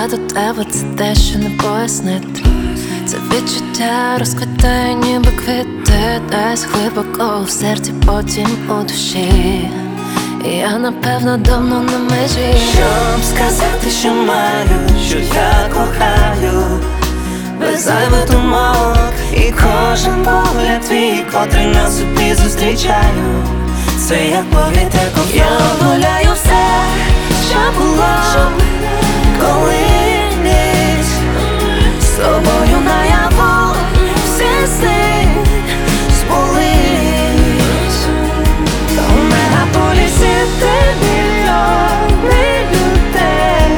Я до тебе, це те, що не пояснити. Це відчуття розквітає, ніби квіти, десь глибоко в серці, потім у душі. І я, напевно, давно на межі, щоб сказати, що маю, що я кохаю, без зайвих думок. І кожен погляд твій, котрий на собі зустрічаю, це як повітря ковток. Я обнуляю все, що було колись з тобою наяву, всі сни збулись. У мегаполісі де мільйони людей,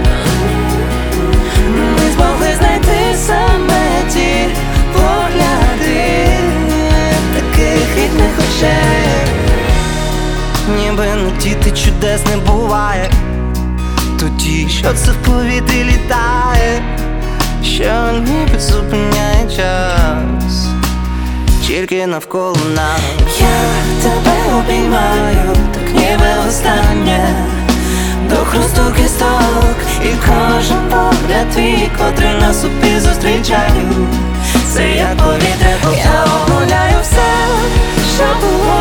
ми змогли знайти саме ті погляди таких рідних очей. Ніби на діти чудес не буває, тоді, що це в повітрі літає, що ніби зупиняє час, тільки навколо нас. Я тебе обіймаю, так ніби останнє, до хрусту кісток. І кожен погляд твій, котрий на собі зустрічаю, це як повітря ковток. Я обнуляю все, що було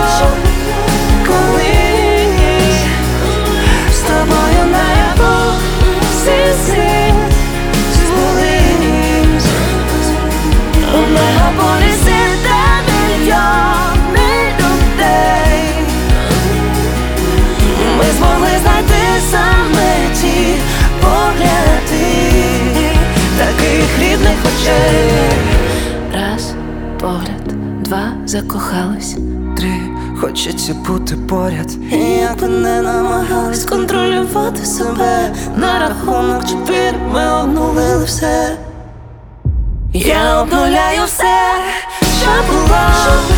колись з тобою наяву, всі сни збулись. У мегаполісі де мільйони людей, ми змогли знайти саме ті погляди таких рідних очей. раз, погляд, два, закохались, 3, хочеться бути поряд. І як би не намагались контролювати себе, на рахунок 4 ми обнулили все. Я обнуляю все, що було